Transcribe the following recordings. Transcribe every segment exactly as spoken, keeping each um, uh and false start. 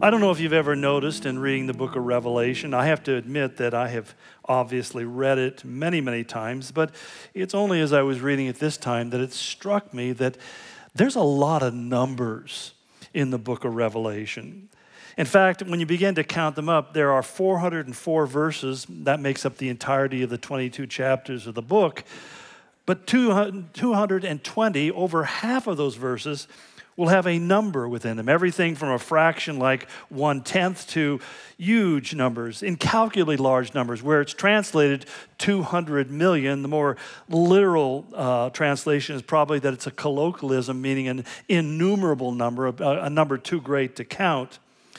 I don't know if you've ever noticed in reading the book of Revelation, I have to admit that I have obviously read it many, many times, but it's only as I was reading it this time that it struck me that there's a lot of numbers in the book of Revelation. In fact, when you begin to count them up, there are four hundred four verses. That makes up the entirety of the twenty-two chapters of the book. But two hundred twenty, over half of those verses, will have a number within them. Everything from a fraction like one-tenth to huge numbers, incalculably large numbers, where it's translated two hundred million. The more literal uh, translation is probably that it's a colloquialism, meaning an innumerable number, a, a number too great to count.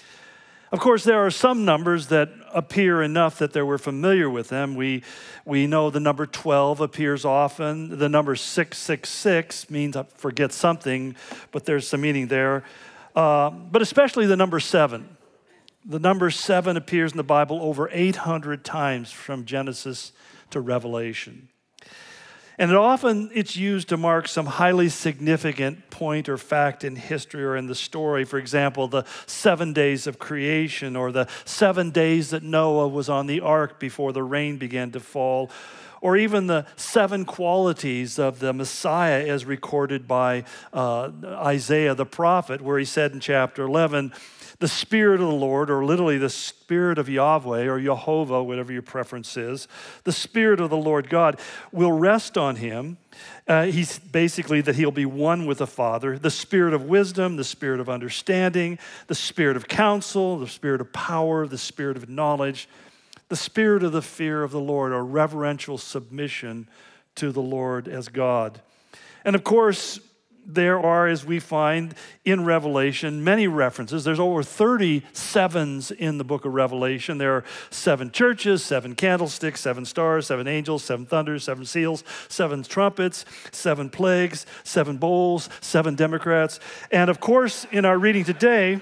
Of course, there are some numbers that appear enough that we're familiar with them. We, we know the number twelve appears often. The number six six six means I forget something, but there's some meaning there. Uh, but especially the number seven. The number seven appears in the Bible over eight hundred times from Genesis to Revelation. And it often it's used to mark some highly significant point or fact in history or in the story. For example, the seven days of creation, or the seven days that Noah was on the ark before the rain began to fall, or even the seven qualities of the Messiah as recorded by uh, Isaiah the prophet, where he said in chapter eleven, the Spirit of the Lord, or literally the Spirit of Yahweh, or Jehovah, whatever your preference is, the Spirit of the Lord God will rest on him. Uh, he's basically that he'll be one with the Father. The Spirit of wisdom, the Spirit of understanding, the Spirit of counsel, the Spirit of power, the Spirit of knowledge, the Spirit of the fear of the Lord, or reverential submission to the Lord as God. And of course, there are, as we find in Revelation, many references. There's over thirty sevens in the book of Revelation. There are seven churches, seven candlesticks, seven stars, seven angels, seven thunders, seven seals, seven trumpets, seven plagues, seven bowls, seven Democrats. And of course, in our reading today,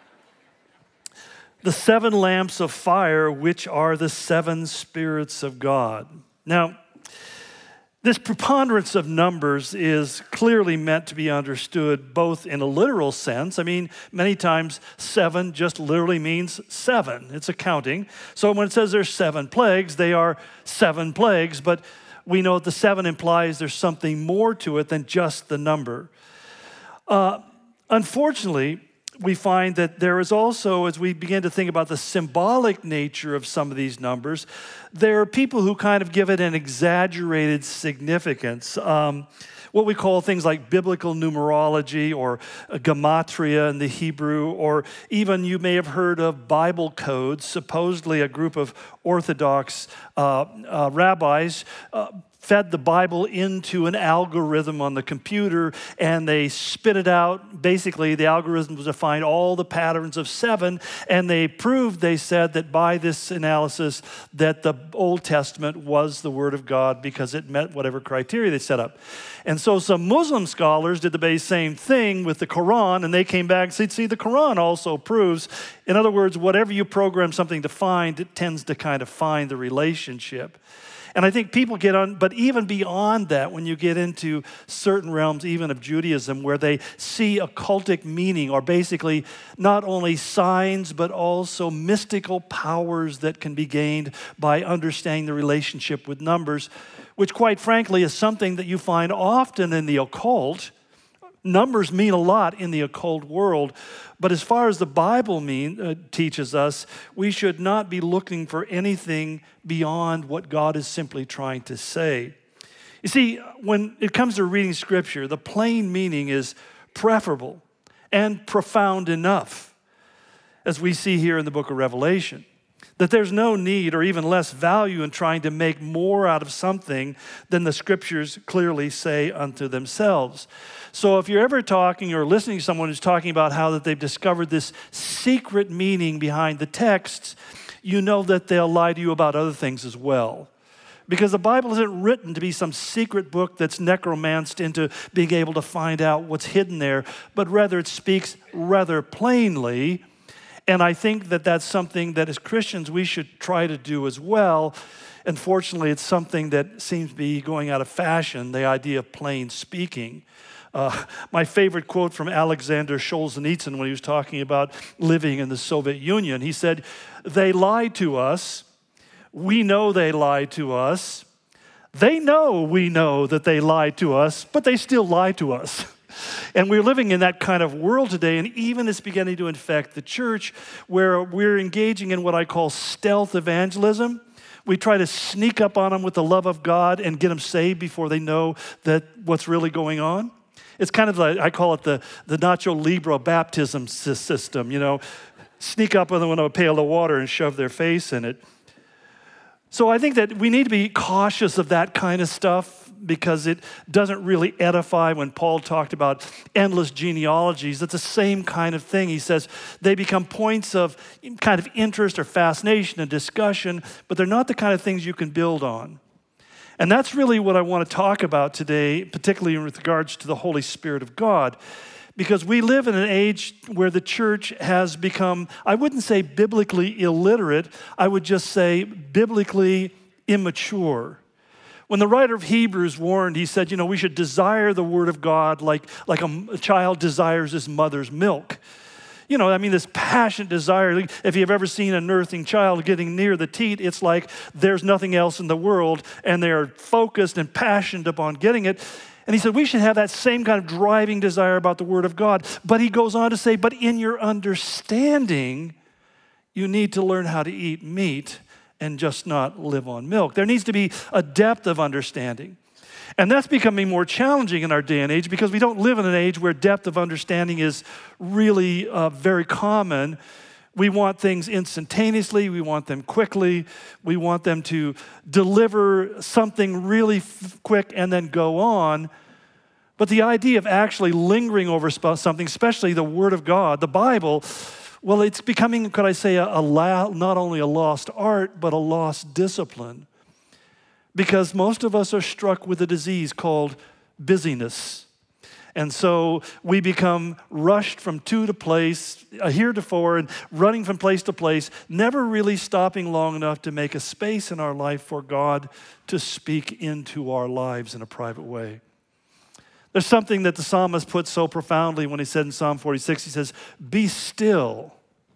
the seven lamps of fire, which are the seven spirits of God. Now, this preponderance of numbers is clearly meant to be understood both in a literal sense. I mean, many times seven just literally means seven. It's a counting. So when it says there's seven plagues, they are seven plagues, but we know that the seven implies there's something more to it than just the number. Uh, unfortunately, we find that there is also, as we begin to think about the symbolic nature of some of these numbers, there are people who kind of give it an exaggerated significance. Um, what we call things like biblical numerology, or gematria in the Hebrew, or even you may have heard of Bible codes. Supposedly a group of Orthodox uh, uh, rabbis uh, fed the Bible into an algorithm on the computer, and they spit it out. Basically, the algorithm was to find all the patterns of seven, and they proved, they said, that by this analysis that the Old Testament was the Word of God because it met whatever criteria they set up. And so some Muslim scholars did the very same thing with the Quran, and they came back and said, see, the Quran also proves, in other words, whatever you program something to find, it tends to kind of find the relationship. And I think people get on, but even beyond that, when you get into certain realms, even of Judaism, where they see occultic meaning, or basically not only signs, but also mystical powers that can be gained by understanding the relationship with numbers, which quite frankly is something that you find often in the occult. Numbers mean a lot in the occult world, but as far as the Bible mean, uh, teaches us, we should not be looking for anything beyond what God is simply trying to say. You see, when it comes to reading Scripture, the plain meaning is preferable and profound enough, as we see here in the book of Revelation. That there's no need or even less value in trying to make more out of something than the Scriptures clearly say unto themselves. So if you're ever talking or listening to someone who's talking about how that they've discovered this secret meaning behind the texts, you know that they'll lie to you about other things as well. Because the Bible isn't written to be some secret book that's necromanced into being able to find out what's hidden there, but rather it speaks rather plainly. And I think that that's something that as Christians we should try to do as well. Unfortunately, it's something that seems to be going out of fashion, the idea of plain speaking. Uh, my favorite quote from Alexander Solzhenitsyn when he was talking about living in the Soviet Union, he said, "They lie to us. We know they lie to us. They know we know that they lie to us, but they still lie to us." And we're living in that kind of world today, and even it's beginning to infect the church, where we're engaging in what I call stealth evangelism. We try to sneak up on them with the love of God and get them saved before they know that what's really going on. It's kind of like, I call it the, the Nacho Libre baptism system, you know. Sneak up on them with a pail of water and shove their face in it. So I think that we need to be cautious of that kind of stuff, because it doesn't really edify. When Paul talked about endless genealogies, it's the same kind of thing. He says they become points of kind of interest or fascination and discussion, but they're not the kind of things you can build on. And that's really what I want to talk about today, particularly with regards to the Holy Spirit of God, because we live in an age where the church has become, I wouldn't say biblically illiterate, I would just say biblically immature. When the writer of Hebrews warned, he said, you know, we should desire the word of God like, like a, a child desires his mother's milk. You know, I mean, this passionate desire. If you've ever seen a nursing child getting near the teat, it's like there's nothing else in the world, and they're focused and passionate upon getting it. And he said, we should have that same kind of driving desire about the word of God. But he goes on to say, but in your understanding, you need to learn how to eat meat and just not live on milk. There needs to be a depth of understanding. And that's becoming more challenging in our day and age, because we don't live in an age where depth of understanding is really uh, very common. We want things instantaneously. We want them quickly. We want them to deliver something really f- quick and then go on. But the idea of actually lingering over something, especially the Word of God, the Bible, well, it's becoming, could I say, a, a la- not only a lost art, but a lost discipline. Because most of us are struck with a disease called busyness. And so we become rushed from two to place, uh, heretofore, and running from place to place, never really stopping long enough to make a space in our life for God to speak into our lives in a private way. There's something that the psalmist put so profoundly when he said in Psalm forty-six, he says, "Be still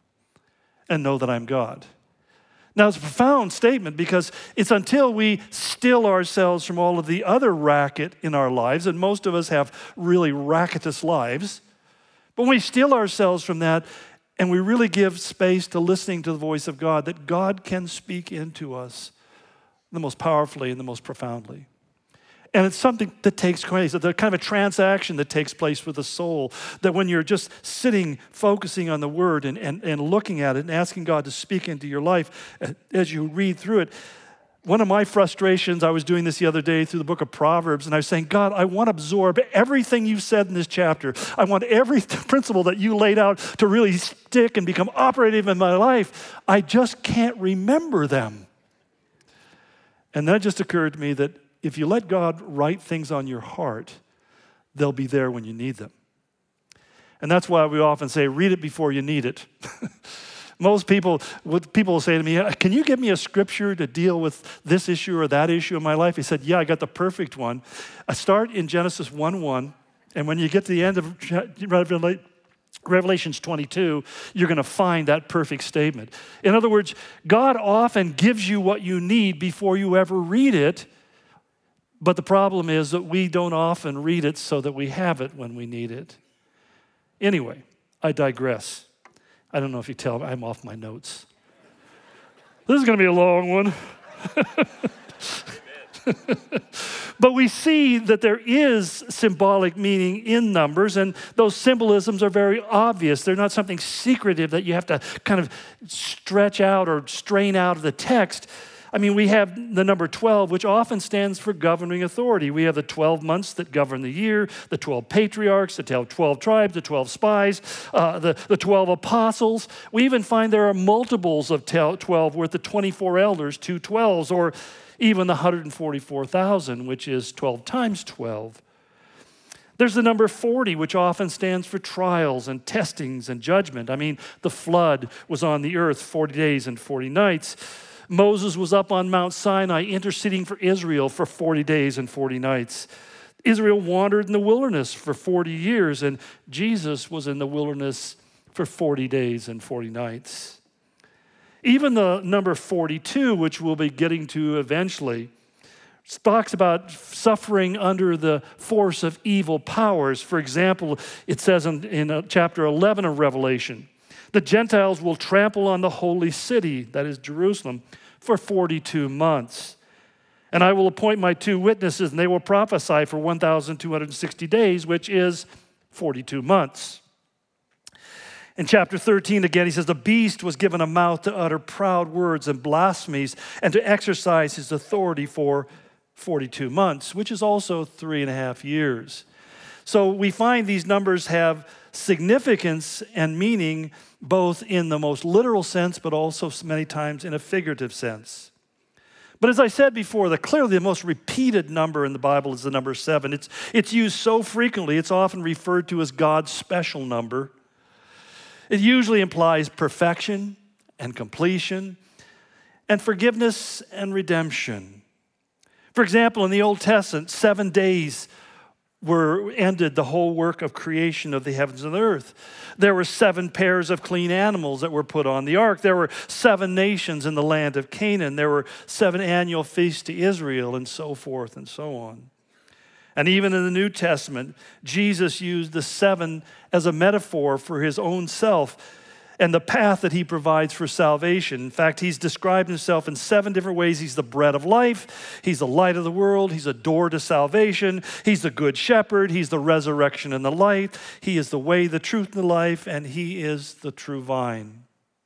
and know that I'm God." Now, it's a profound statement, because it's until we still ourselves from all of the other racket in our lives, and most of us have really racketous lives, but when we still ourselves from that and we really give space to listening to the voice of God, that God can speak into us the most powerfully and the most profoundly. And it's something that takes place, the kind of a transaction that takes place with the soul, that when you're just sitting, focusing on the Word and, and, and looking at it and asking God to speak into your life as you read through it. One of my frustrations, I was doing this the other day through the book of Proverbs, and I was saying, God, I want to absorb everything you said in this chapter. I want every principle that you laid out to really stick and become operative in my life. I just can't remember them. And that just occurred to me that if you let God write things on your heart, they'll be there when you need them. And that's why we often say, read it before you need it. Most people, what people will say to me, can you give me a scripture to deal with this issue or that issue in my life? He said, yeah, I got the perfect one. I start in Genesis one one, and when you get to the end of Revelations twenty-two, you're going to find that perfect statement. In other words, God often gives you what you need before you ever read it. But the problem is that we don't often read it so that we have it when we need it. Anyway, I digress. I don't know if you tell, I'm off my notes. This is going to be a long one. But we see that there is symbolic meaning in numbers, and those symbolisms are very obvious. They're not something secretive that you have to kind of stretch out or strain out of the text. I mean, we have the number twelve, which often stands for governing authority. We have the twelve months that govern the year, the twelve patriarchs, the twelve tribes, the twelve spies, uh, the, the twelve apostles. We even find there are multiples of twelve with the twenty-four elders, two twelves, or even the one hundred forty-four thousand, which is twelve times twelve. There's the number forty, which often stands for trials and testings and judgment. I mean, the flood was on the earth forty days and forty nights. Moses was up on Mount Sinai interceding for Israel for forty days and forty nights. Israel wandered in the wilderness for forty years, and Jesus was in the wilderness for forty days and forty nights. Even the number forty-two, which we'll be getting to eventually, talks about suffering under the force of evil powers. For example, it says in, in chapter eleven of Revelation, the Gentiles will trample on the holy city, that is Jerusalem, for forty-two months. And I will appoint my two witnesses, and they will prophesy for one thousand two hundred sixty days, which is forty-two months. In chapter thirteen, again, he says, the beast was given a mouth to utter proud words and blasphemies and to exercise his authority for forty-two months, which is also three and a half years. So we find these numbers have significance and meaning both in the most literal sense, but also many times in a figurative sense. But as I said before, the clearly the most repeated number in the Bible is the number seven. It's, it's used so frequently, it's often referred to as God's special number. It usually implies perfection and completion and forgiveness and redemption. For example, in the Old Testament, seven days were ended the whole work of creation of the heavens and the earth. There were seven pairs of clean animals that were put on the ark. There were seven nations in the land of Canaan. There were seven annual feasts to Israel, and so forth and so on. And even in the New Testament, Jesus used the seven as a metaphor for his own self and the path that he provides for salvation. In fact, he's described himself in seven different ways. He's the bread of life. He's the light of the world. He's a door to salvation. He's the good shepherd. He's the resurrection and the light. He is the way, the truth, and the life, and he is the true vine.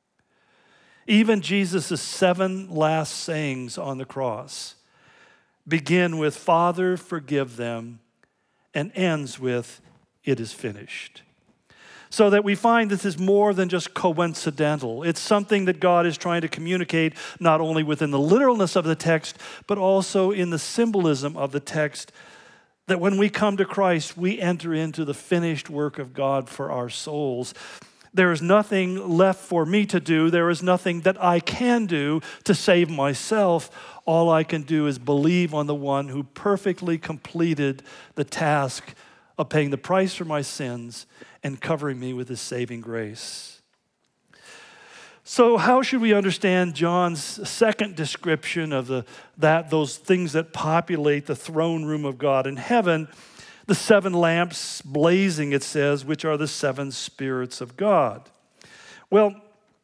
Even Jesus' seven last sayings on the cross begin with, Father, forgive them, and ends with, it is finished. So that we find this is more than just coincidental. It's something that God is trying to communicate not only within the literalness of the text, but also in the symbolism of the text, that when we come to Christ, we enter into the finished work of God for our souls. There is nothing left for me to do. There is nothing that I can do to save myself. All I can do is believe on the one who perfectly completed the task of paying the price for my sins and covering me with his saving grace. So how should we understand John's second description of the that those things that populate the throne room of God in heaven? The seven lamps blazing, it says, which are the seven spirits of God. Well,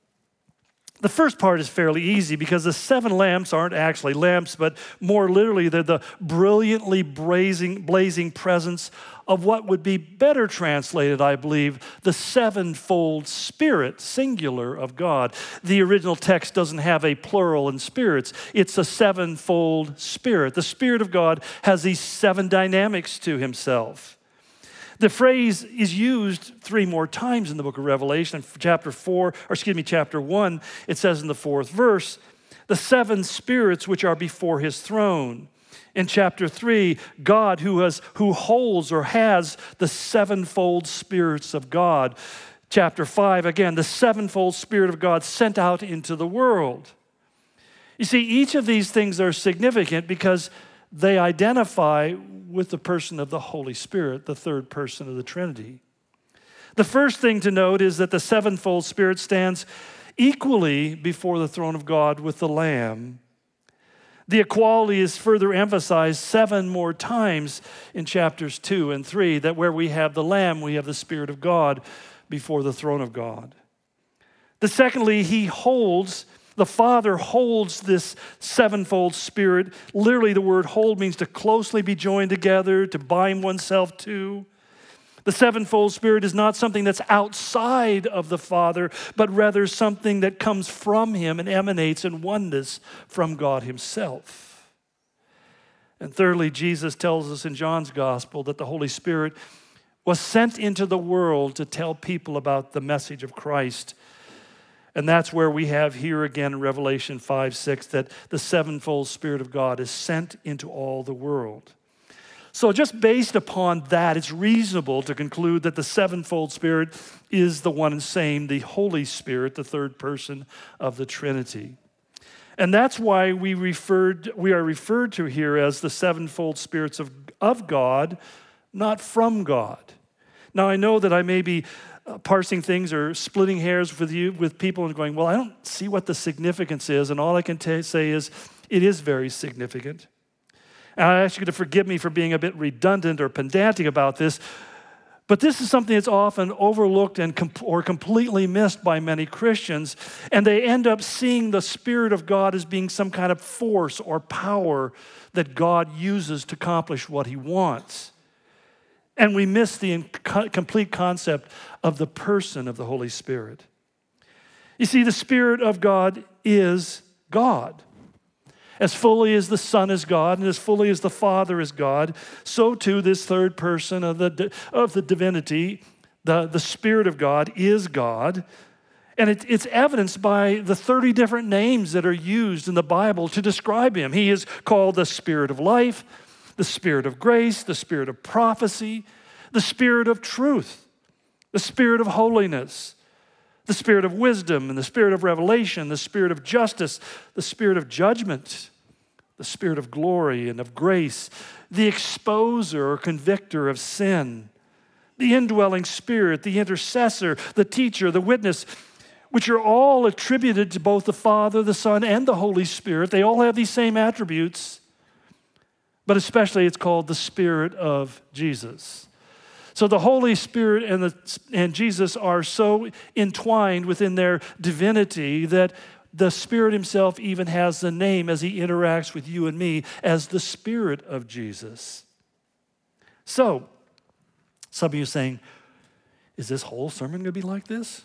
the first part is fairly easy because the seven lamps aren't actually lamps, but more literally, they're the brilliantly blazing, blazing presence of what would be better translated, I believe, the sevenfold Spirit, singular, of God. The original text doesn't have a plural in spirits. It's a sevenfold Spirit. The Spirit of God has these seven dynamics to himself. The phrase is used three more times in the book of Revelation. In chapter four, or excuse me, chapter one, it says in the fourth verse, the seven spirits which are before his throne. In chapter three, God who has who holds or has the sevenfold spirits of God. Chapter five, again, the sevenfold Spirit of God sent out into the world. You see, each of these things are significant because they identify with the person of the Holy Spirit, the third person of the Trinity. The first thing to note is that the sevenfold Spirit stands equally before the throne of God with the Lamb. The equality is further emphasized seven more times in chapters two and three, that where we have the Lamb, we have the Spirit of God before the throne of God. The secondly, he holds The Father holds this sevenfold Spirit. Literally, the word hold means to closely be joined together, to bind oneself to. The sevenfold Spirit is not something that's outside of the Father, but rather something that comes from him and emanates in oneness from God himself. And thirdly, Jesus tells us in John's Gospel that the Holy Spirit was sent into the world to tell people about the message of Christ. And that's where we have here again in Revelation five six, that the sevenfold Spirit of God is sent into all the world. So just based upon that, it's reasonable to conclude that the sevenfold Spirit is the one and same, the Holy Spirit, the third person of the Trinity. And that's why we referred we are referred to here as the sevenfold spirits of, of God, not from God. Now I know that I may be uh, parsing things or splitting hairs with you with people and going, well, I don't see what the significance is, and all I can t- say is it is very significant. And I ask you to forgive me for being a bit redundant or pedantic about this, but this is something that's often overlooked and com- or completely missed by many Christians, and they end up seeing the Spirit of God as being some kind of force or power that God uses to accomplish what he wants. And we miss the in- complete concept of the person of the Holy Spirit. You see, the Spirit of God is God. As fully as the Son is God and as fully as the Father is God, so too this third person of the, of the divinity, the, the Spirit of God, is God. And it, it's evidenced by the thirty different names that are used in the Bible to describe him. He is called the Spirit of life, the Spirit of grace, the Spirit of prophecy, the Spirit of truth, the Spirit of holiness, the Spirit of wisdom, and the Spirit of revelation, the Spirit of justice, the Spirit of judgment, the Spirit of glory and of grace, the exposer or convictor of sin, the indwelling Spirit, the intercessor, the teacher, the witness, which are all attributed to both the Father, the Son, and the Holy Spirit. They all have these same attributes, but especially it's called the Spirit of Jesus. So the Holy Spirit and, the, and Jesus are so entwined within their divinity that the Spirit himself even has the name as he interacts with you and me as the Spirit of Jesus. So, some of you are saying, is this whole sermon going to be like this?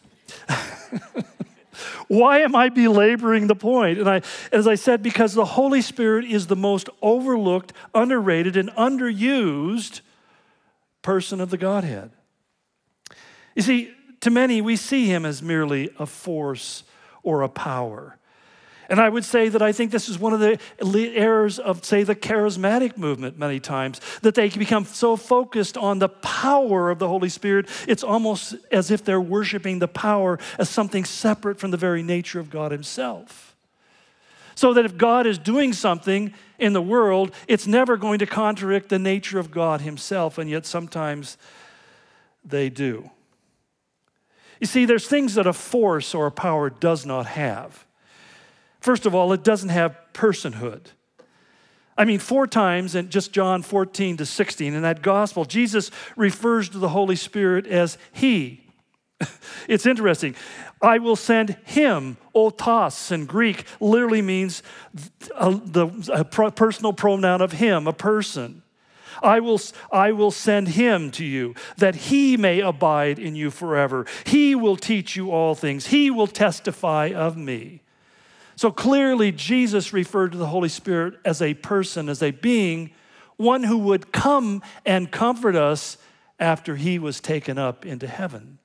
Why am I belaboring the point? And I, as I said, because the Holy Spirit is the most overlooked, underrated, and underused person of the Godhead. You see, to many, we see him as merely a force or a power. And I would say that I think this is one of the errors of, say, the charismatic movement many times, that they become so focused on the power of the Holy Spirit, it's almost as if they're worshiping the power as something separate from the very nature of God himself. So that if God is doing something in the world, it's never going to contradict the nature of God himself, and yet sometimes they do. You see, there's things that a force or a power does not have. First of all, it doesn't have personhood. I mean, four times in just John fourteen to sixteen, in that gospel, Jesus refers to the Holy Spirit as he. It's interesting. I will send him, otos in Greek, literally means a, the a personal pronoun of him, a person. I will, I will send him to you, that he may abide in you forever. He will teach you all things. He will testify of me. So clearly, Jesus referred to the Holy Spirit as a person, as a being, one who would come and comfort us after he was taken up into heaven.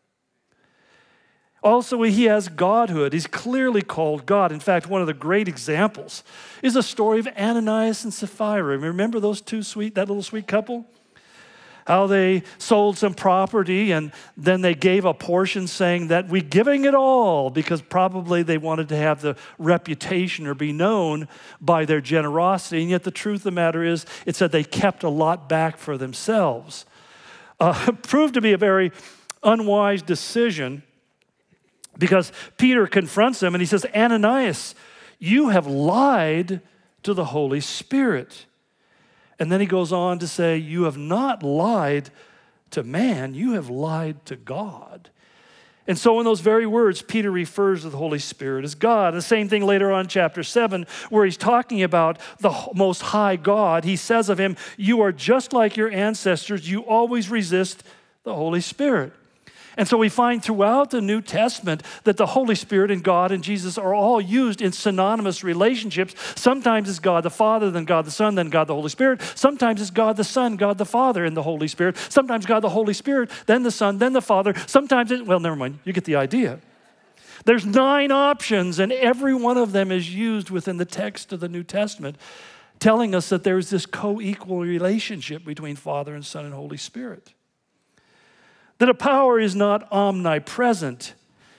Also, he has godhood. He's clearly called God. In fact, one of the great examples is the story of Ananias and Sapphira. Remember those two sweet, that little sweet couple? How they sold some property and then they gave a portion saying that we're giving it all because probably they wanted to have the reputation or be known by their generosity. And yet the truth of the matter is, it said they kept a lot back for themselves. Uh, proved to be a very unwise decision, because Peter confronts him and he says, Ananias, you have lied to the Holy Spirit. And then he goes on to say, you have not lied to man, you have lied to God. And so in those very words, Peter refers to the Holy Spirit as God. The same thing later on in chapter seven, where he's talking about the Most High God. He says of him, you are just like your ancestors, you always resist the Holy Spirit. And so we find throughout the New Testament that the Holy Spirit and God and Jesus are all used in synonymous relationships. Sometimes it's God the Father, then God the Son, then God the Holy Spirit. Sometimes it's God the Son, God the Father, and the Holy Spirit. Sometimes God the Holy Spirit, then the Son, then the Father. Sometimes it, well, never mind, you get the idea. There's nine options, and every one of them is used within the text of the New Testament, telling us that there's this co-equal relationship between Father and Son and Holy Spirit. That a power is not omnipresent.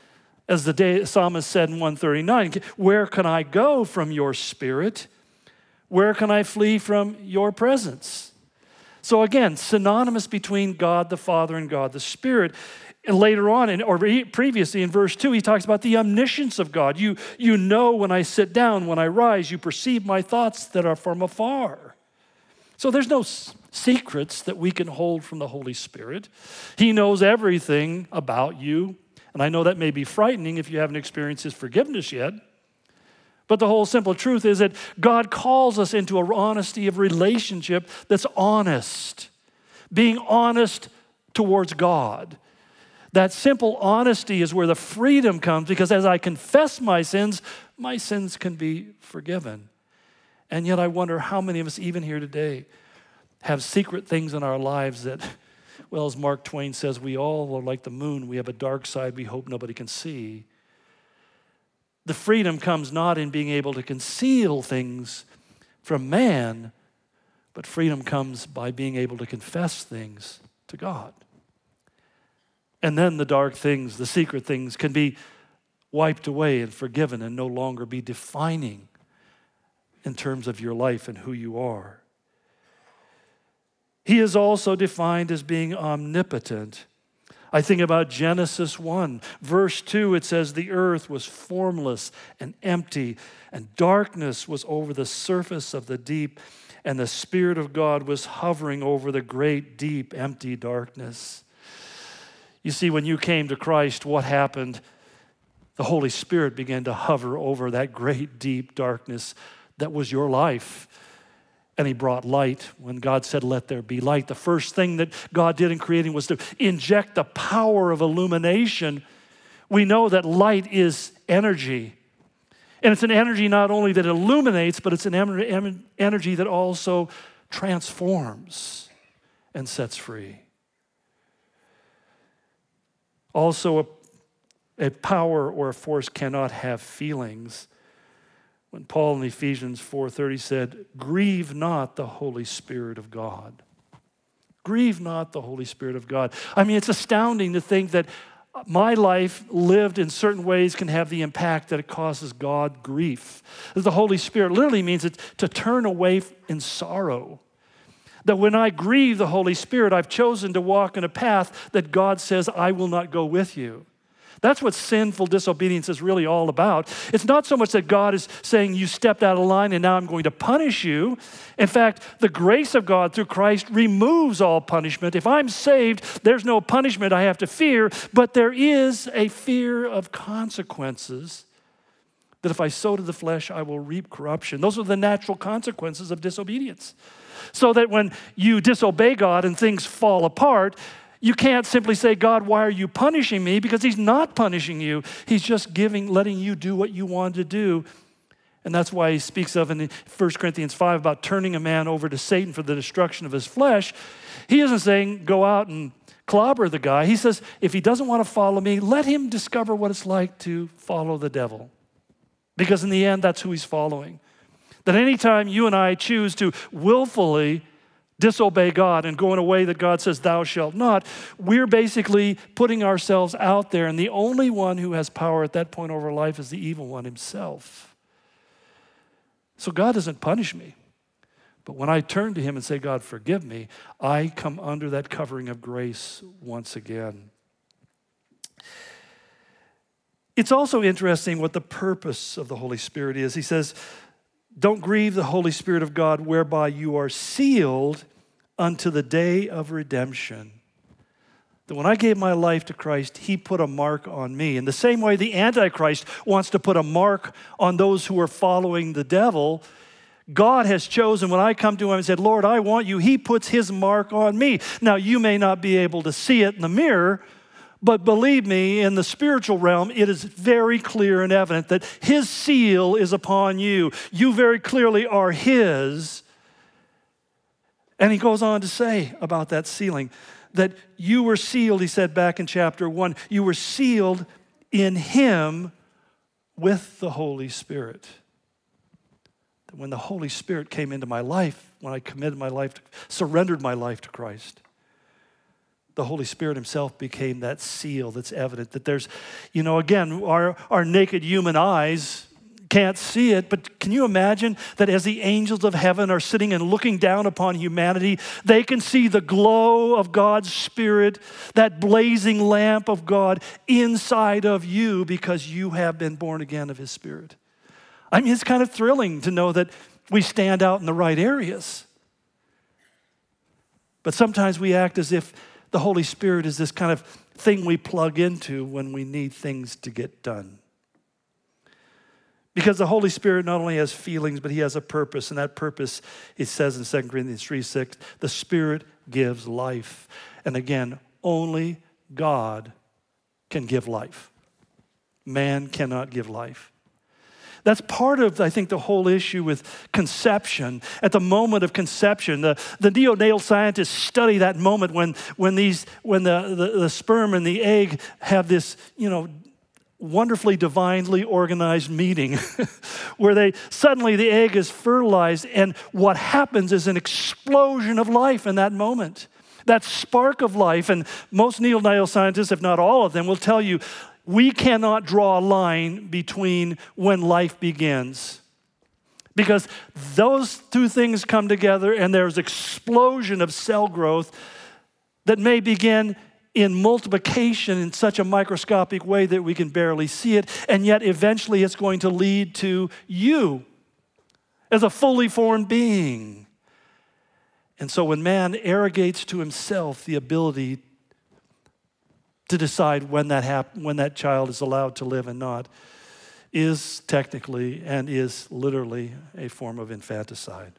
As the day, psalmist said in one thirty-nine, where can I go from your spirit? Where can I flee from your presence? So again, synonymous between God the Father and God the Spirit. And later on, in, or previously in verse two, he talks about the omniscience of God. You, you know when I sit down, when I rise, you perceive my thoughts that are from afar. So there's no s- secrets that we can hold from the Holy Spirit. He knows everything about you. And I know that may be frightening if you haven't experienced his forgiveness yet. But the whole simple truth is that God calls us into an honesty of relationship that's honest. Being honest towards God. That simple honesty is where the freedom comes, because as I confess my sins, my sins can be forgiven. And yet I wonder how many of us, even here today, have secret things in our lives that, well, as Mark Twain says, we all are like the moon. We have a dark side we hope nobody can see. The freedom comes not in being able to conceal things from man, but freedom comes by being able to confess things to God. And then the dark things, the secret things, can be wiped away and forgiven and no longer be defining in terms of your life and who you are. He is also defined as being omnipotent. I think about Genesis one, verse two, it says, the earth was formless and empty, and darkness was over the surface of the deep, and the Spirit of God was hovering over the great, deep, empty darkness. You see, when you came to Christ, what happened? The Holy Spirit began to hover over that great, deep darkness that was your life. And he brought light when God said, let there be light. The first thing that God did in creating was to inject the power of illumination. We know that light is energy. And it's an energy not only that illuminates, but it's an em- energy that also transforms and sets free. Also, a, a power or a force cannot have feelings. When Paul in Ephesians four thirty said, grieve not the Holy Spirit of God. Grieve not the Holy Spirit of God. I mean, it's astounding to think that my life lived in certain ways can have the impact that it causes God grief. The Holy Spirit literally means it, to turn away in sorrow. That when I grieve the Holy Spirit, I've chosen to walk in a path that God says, I will not go with you. That's what sinful disobedience is really all about. It's not so much that God is saying you stepped out of line and now I'm going to punish you. In fact, the grace of God through Christ removes all punishment. If I'm saved, there's no punishment I have to fear, but there is a fear of consequences. That if I sow to the flesh, I will reap corruption. Those are the natural consequences of disobedience. So that when you disobey God and things fall apart, you can't simply say, God, why are you punishing me? Because he's not punishing you. He's just giving, letting you do what you want to do. And that's why he speaks of in First Corinthians five about turning a man over to Satan for the destruction of his flesh. He isn't saying go out and clobber the guy. He says, if he doesn't want to follow me, let him discover what it's like to follow the devil. Because in the end, that's who he's following. That anytime you and I choose to willfully disobey God and go in a way that God says, thou shalt not, we're basically putting ourselves out there, and the only one who has power at that point over life is the evil one himself. So God doesn't punish me. But when I turn to him and say, God, forgive me, I come under that covering of grace once again. It's also interesting what the purpose of the Holy Spirit is. He says, don't grieve the Holy Spirit of God, whereby you are sealed unto the day of redemption. That when I gave my life to Christ, he put a mark on me. In the same way the Antichrist wants to put a mark on those who are following the devil, God has chosen, when I come to him and said, Lord, I want you, he puts his mark on me. Now, you may not be able to see it in the mirror, but believe me, in the spiritual realm, it is very clear and evident that his seal is upon you. You very clearly are his. And he goes on to say about that sealing, that you were sealed, he said back in chapter one, you were sealed in him with the Holy Spirit. That when the Holy Spirit came into my life, when I committed my life, to, surrendered my life to Christ, the Holy Spirit himself became that seal that's evident that there's, you know, again, our, our naked human eyes can't see it, but can you imagine that as the angels of heaven are sitting and looking down upon humanity, they can see the glow of God's Spirit, that blazing lamp of God inside of you because you have been born again of his Spirit. I mean, it's kind of thrilling to know that we stand out in the right areas. But sometimes we act as if the Holy Spirit is this kind of thing we plug into when we need things to get done. Because the Holy Spirit not only has feelings, but he has a purpose. And that purpose, it says in Second Corinthians three six, the Spirit gives life. And again, only God can give life. Man cannot give life. That's part of, I think, the whole issue with conception. At the moment of conception, the, the neonatal scientists study that moment when, when, these, when the, the, the sperm and the egg have this, you know, wonderfully divinely organized meeting where they suddenly the egg is fertilized, and what happens is an explosion of life in that moment. That spark of life, and most neonatal scientists, if not all of them, will tell you we cannot draw a line between when life begins. Because those two things come together and there's explosion of cell growth that may begin in multiplication in such a microscopic way that we can barely see it, and yet eventually it's going to lead to you as a fully formed being. And so when man arrogates to himself the ability to decide when that hap- when that child is allowed to live and not, is technically and is literally a form of infanticide.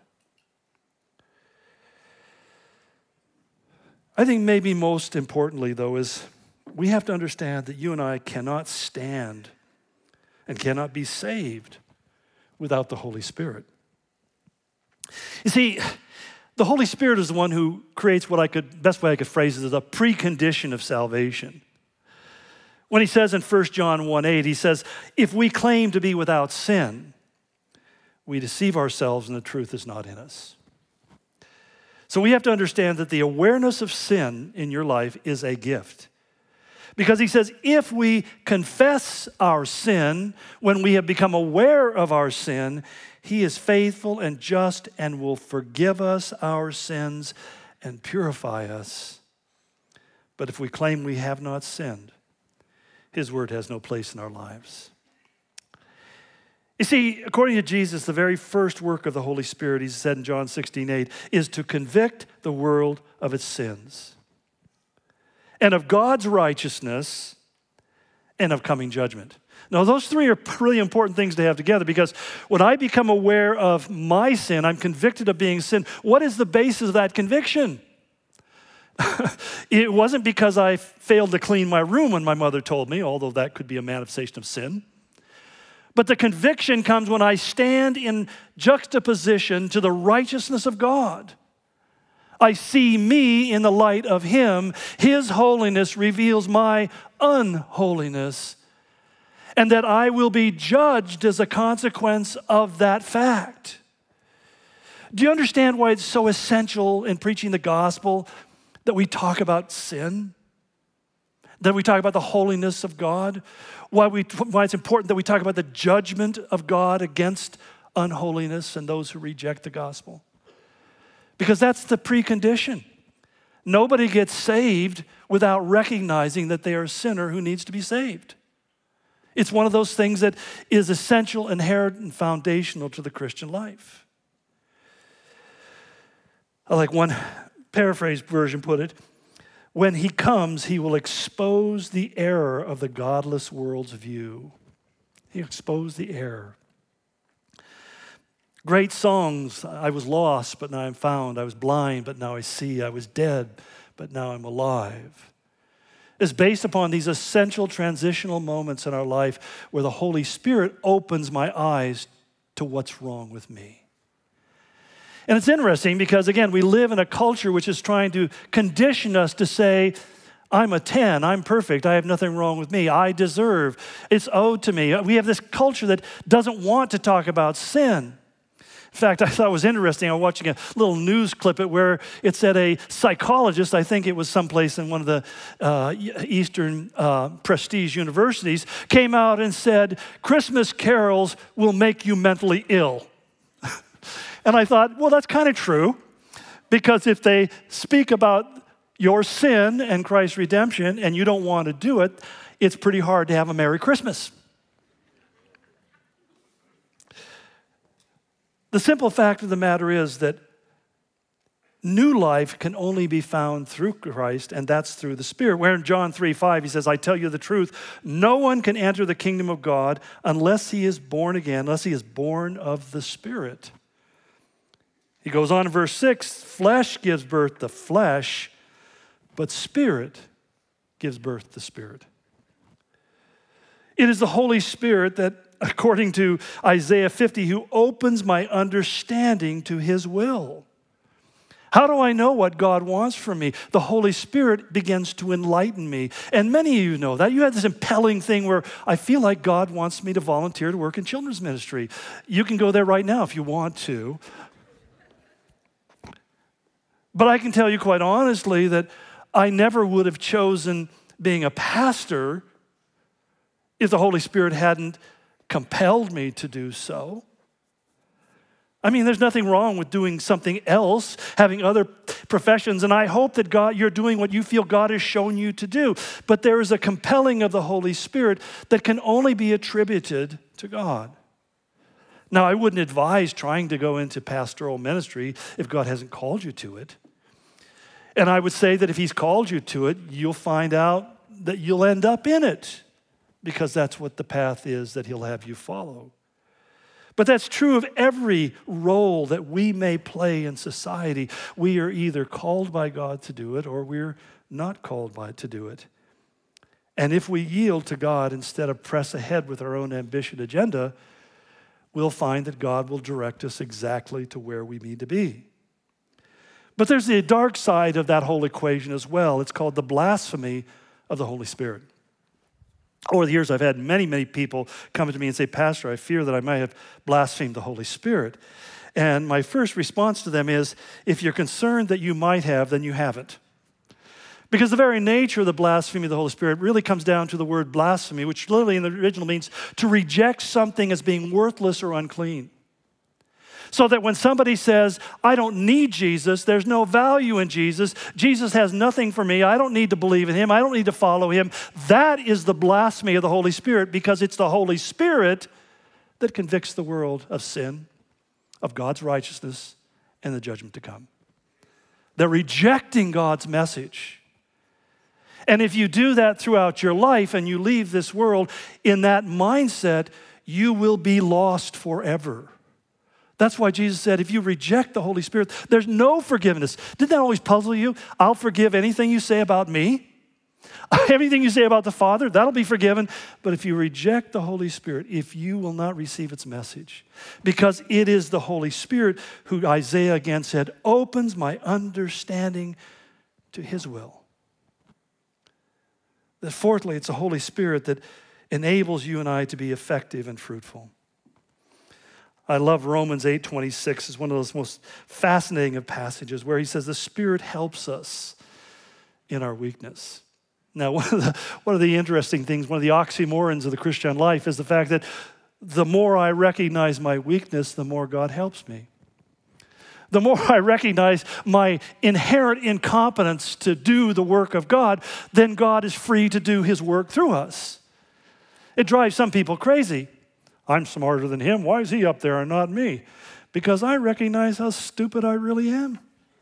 I think maybe most importantly, though, is we have to understand that you and I cannot stand and cannot be saved without the Holy Spirit. You see, the Holy Spirit is the one who creates what I could, best way I could phrase it, is a precondition of salvation. When he says in First John one eight, he says, if we claim to be without sin, we deceive ourselves and the truth is not in us. So we have to understand that the awareness of sin in your life is a gift. Because he says, if we confess our sin, when we have become aware of our sin, he is faithful and just and will forgive us our sins and purify us. But if we claim we have not sinned, his word has no place in our lives. You see, according to Jesus, the very first work of the Holy Spirit, he said in John sixteen eight, is to convict the world of its sins and of God's righteousness and of coming judgment. Now, those three are really important things to have together, because when I become aware of my sin, I'm convicted of being sin. What is the basis of that conviction? It wasn't because I failed to clean my room when my mother told me, although that could be a manifestation of sin. But the conviction comes when I stand in juxtaposition to the righteousness of God. I see me in the light of him. His holiness reveals my unholiness, and that I will be judged as a consequence of that fact. Do you understand why it's so essential in preaching the gospel that we talk about sin? That we talk about the holiness of God? Why, we, why it's important that we talk about the judgment of God against unholiness and those who reject the gospel? Because that's the precondition. Nobody gets saved without recognizing that they are a sinner who needs to be saved. It's one of those things that is essential, inherent, and foundational to the Christian life. I like one paraphrased version put it, when he comes, he will expose the error of the godless world's view. He exposed the error. Great songs, I was lost, but now I'm found. I was blind, but now I see. I was dead, but now I'm alive. Is based upon these essential transitional moments in our life where the Holy Spirit opens my eyes to what's wrong with me. And it's interesting because, again, we live in a culture which is trying to condition us to say, I'm a ten, I'm perfect, I have nothing wrong with me, I deserve, it's owed to me. We have this culture that doesn't want to talk about sin. In fact, I thought it was interesting. I was watching a little news clip it where it said a psychologist, I think it was someplace in one of the uh, Eastern uh, prestige universities, came out and said, Christmas carols will make you mentally ill. And I thought, well, that's kind of true, because if they speak about your sin and Christ's redemption and you don't want to do it, it's pretty hard to have a Merry Christmas. The simple fact of the matter is that new life can only be found through Christ, and that's through the Spirit. Where in John three five, he says, I tell you the truth, no one can enter the kingdom of God unless he is born again, unless he is born of the Spirit. He goes on in verse six, flesh gives birth to flesh, but Spirit gives birth to spirit. It is the Holy Spirit that, according to Isaiah fifty, who opens my understanding to his will. How do I know what God wants from me? The Holy Spirit begins to enlighten me. And many of you know that. You have this impelling thing where I feel like God wants me to volunteer to work in children's ministry. You can go there right now if you want to. But I can tell you quite honestly that I never would have chosen being a pastor if the Holy Spirit hadn't compelled me to do so. I mean, there's nothing wrong with doing something else, having other professions, and I hope that God, you're doing what you feel God has shown you to do. But there is a compelling of the Holy Spirit that can only be attributed to God. Now, I wouldn't advise trying to go into pastoral ministry if God hasn't called you to it. And I would say that if he's called you to it, you'll find out that you'll end up in it, because that's what the path is that he'll have you follow. But that's true of every role that we may play in society. We are either called by God to do it or we're not called by to do it. And if we yield to God instead of press ahead with our own ambition agenda, we'll find that God will direct us exactly to where we need to be. But there's the dark side of that whole equation as well. It's called the blasphemy of the Holy Spirit. Over the years, I've had many, many people come to me and say, Pastor, I fear that I might have blasphemed the Holy Spirit. And my first response to them is, if you're concerned that you might have, then you haven't. Because the very nature of the blasphemy of the Holy Spirit really comes down to the word blasphemy, which literally in the original means to reject something as being worthless or unclean. So that when somebody says, I don't need Jesus, there's no value in Jesus, Jesus has nothing for me, I don't need to believe in him, I don't need to follow him, that is the blasphemy of the Holy Spirit, because it's the Holy Spirit that convicts the world of sin, of God's righteousness, and the judgment to come. They're rejecting God's message. And if you do that throughout your life and you leave this world in that mindset, you will be lost forever. That's why Jesus said, if you reject the Holy Spirit, there's no forgiveness. Didn't that always puzzle you? I'll forgive anything you say about me. Everything you say about the Father, that'll be forgiven. But if you reject the Holy Spirit, if you will not receive its message, because it is the Holy Spirit who Isaiah again said, opens my understanding to his will. That fourthly, it's the Holy Spirit that enables you and I to be effective and fruitful. I love Romans eight twenty-six. It's one of those most fascinating of passages where he says the Spirit helps us in our weakness. Now, one of the, one of the interesting things, one of the oxymorons of the Christian life is the fact that the more I recognize my weakness, the more God helps me. The more I recognize my inherent incompetence to do the work of God, then God is free to do his work through us. It drives some people crazy. I'm smarter than him. Why is he up there and not me? Because I recognize how stupid I really am.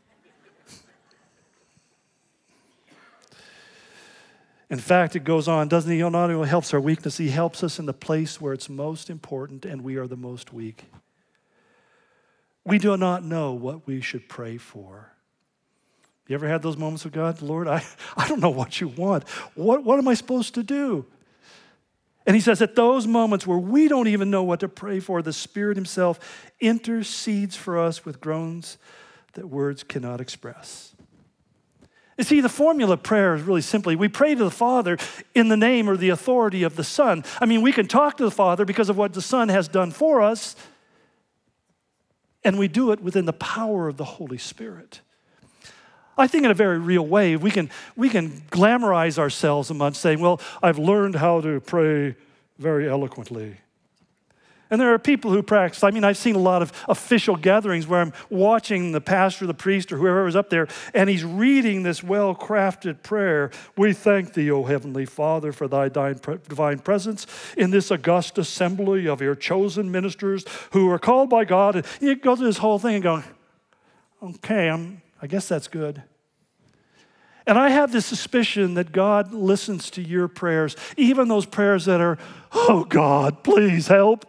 In fact, it goes on, doesn't he? He not only helps our weakness, he helps us in the place where it's most important and we are the most weak. We do not know what we should pray for. You ever had those moments with God? Lord, I, I don't know what you want. What, what am I supposed to do? And he says at those moments where we don't even know what to pray for, the Spirit himself intercedes for us with groans that words cannot express. You see, the formula of prayer is really simply, we pray to the Father in the name or the authority of the Son. I mean, we can talk to the Father because of what the Son has done for us, And we do it within the power of the Holy Spirit. I think in a very real way, we can, we can glamorize ourselves amongst saying, well, I've learned how to pray very eloquently. And there are people who practice. I mean, I've seen a lot of official gatherings where I'm watching the pastor, the priest, or whoever is up there, and he's reading this well-crafted prayer. We thank thee, O Heavenly Father, for thy divine presence in this august assembly of your chosen ministers who are called by God. And you go through this whole thing and go, okay, I'm, I guess that's good. And I have this suspicion that God listens to your prayers, even those prayers that are, oh God, please help.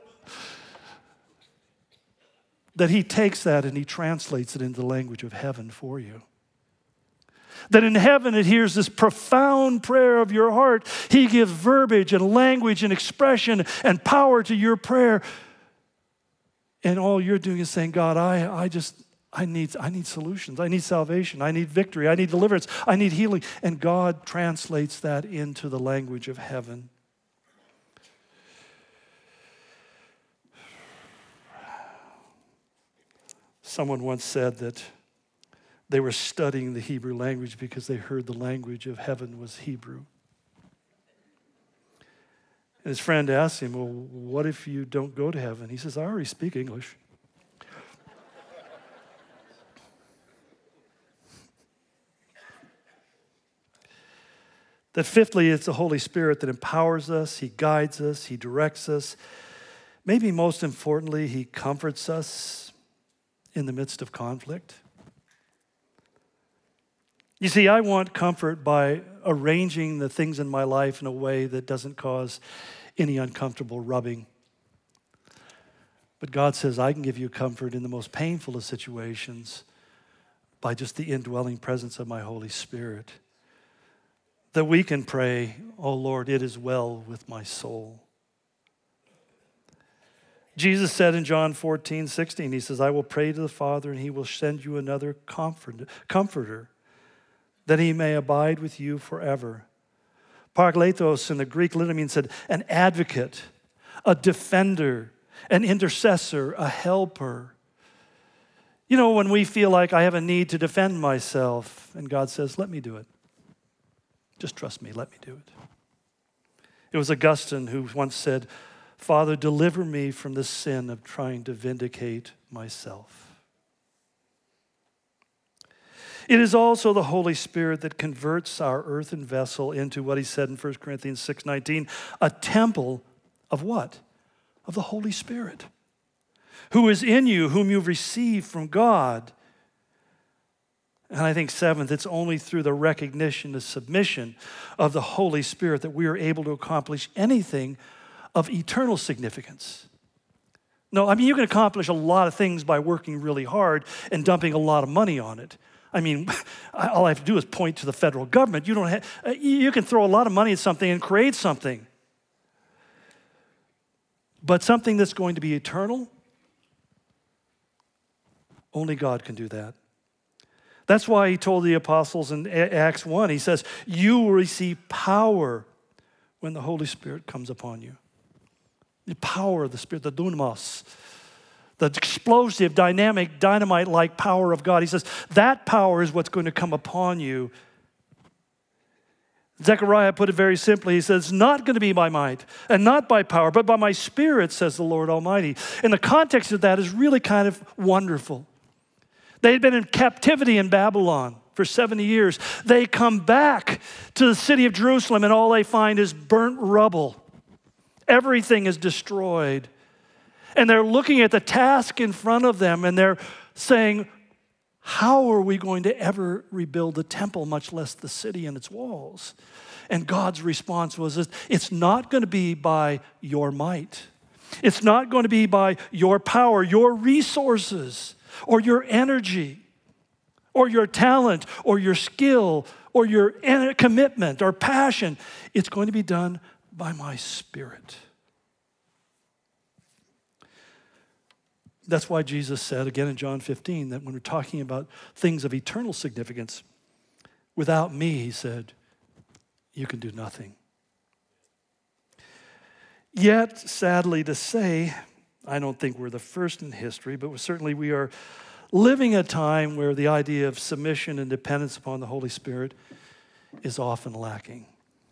That he takes that and he translates it into the language of heaven for you. That in heaven it hears this profound prayer of your heart. He gives verbiage and language and expression and power to your prayer. And all you're doing is saying, God, I, I just, I need, I need solutions. I need salvation. I need victory. I need deliverance. I need healing. And God translates that into the language of heaven. Someone once said that they were studying the Hebrew language because they heard the language of heaven was Hebrew. And his friend asked him, well, what if you don't go to heaven? He says, I already speak English. That fifthly, it's the Holy Spirit that empowers us, he guides us, he directs us. Maybe most importantly, he comforts us in the midst of conflict. You see, I want comfort by arranging the things in my life in a way that doesn't cause any uncomfortable rubbing. But God says, I can give you comfort in the most painful of situations by just the indwelling presence of my Holy Spirit. That we can pray, oh Lord, it is well with my soul. Jesus said in John fourteen, sixteen, he says, I will pray to the Father and he will send you another comfort, comforter, that he may abide with you forever. Parakletos in the Greek literally means an advocate, a defender, an intercessor, a helper. You know, when we feel like I have a need to defend myself, and God says, let me do it. Just trust me, let me do it. It was Augustine who once said, Father, deliver me from the sin of trying to vindicate myself. It is also the Holy Spirit that converts our earthen vessel into what he said in First Corinthians six nineteen, a temple of what? Of the Holy Spirit, who is in you, whom you've received from God. And I think seventh, it's only through the recognition, the submission of the Holy Spirit that we are able to accomplish anything of eternal significance. No, I mean, you can accomplish a lot of things by working really hard and dumping a lot of money on it. I mean, all I have to do is point to the federal government. You don't have, you can throw a lot of money at something and create something. But something that's going to be eternal, only God can do that. That's why he told the apostles in Acts one, he says, you will receive power when the Holy Spirit comes upon you. The power of the Spirit, the dunamis, the explosive, dynamic, dynamite-like power of God. He says, that power is what's going to come upon you. Zechariah put it very simply. He says, it's not going to be by might and not by power, but by my Spirit, says the Lord Almighty. And the context of that is really kind of wonderful. They had been in captivity in Babylon for seventy years. They come back to the city of Jerusalem and all they find is burnt rubble. Everything is destroyed. And they're looking at the task in front of them and they're saying, how are we going to ever rebuild the temple, much less the city and its walls? And God's response was, it's not going to be by your might. It's not going to be by your power, your resources, or your energy, or your talent, or your skill, or your commitment, or passion. It's going to be done by my Spirit. That's why Jesus said, again in John fifteen, that when we're talking about things of eternal significance, without me, he said, you can do nothing. Yet, sadly to say, I don't think we're the first in history, but certainly we are living a time where the idea of submission and dependence upon the Holy Spirit is often lacking.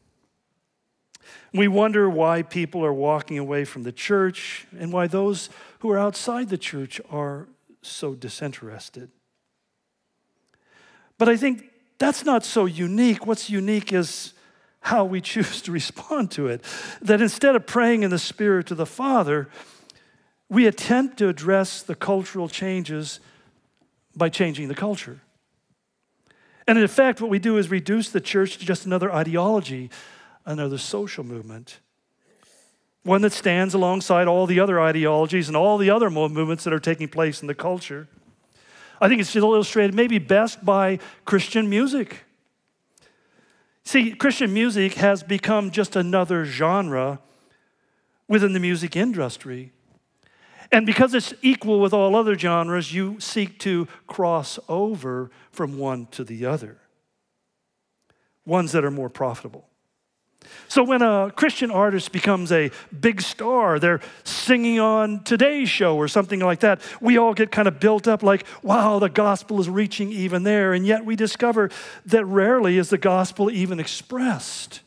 We wonder why people are walking away from the church and why those who are outside the church are so disinterested. But I think that's not so unique. What's unique is how we choose to respond to it. That instead of praying in the Spirit to the Father, we attempt to address the cultural changes by changing the culture. And in effect, what we do is reduce the church to just another ideology, another social movement, one that stands alongside all the other ideologies and all the other movements that are taking place in the culture. I think it's illustrated maybe best by Christian music. See, Christian music has become just another genre within the music industry. And because it's equal with all other genres, you seek to cross over from one to the other, ones that are more profitable. So when a Christian artist becomes a big star, they're singing on Today's Show or something like that, we all get kind of built up like, wow, the gospel is reaching even there. And yet we discover that rarely is the gospel even expressed.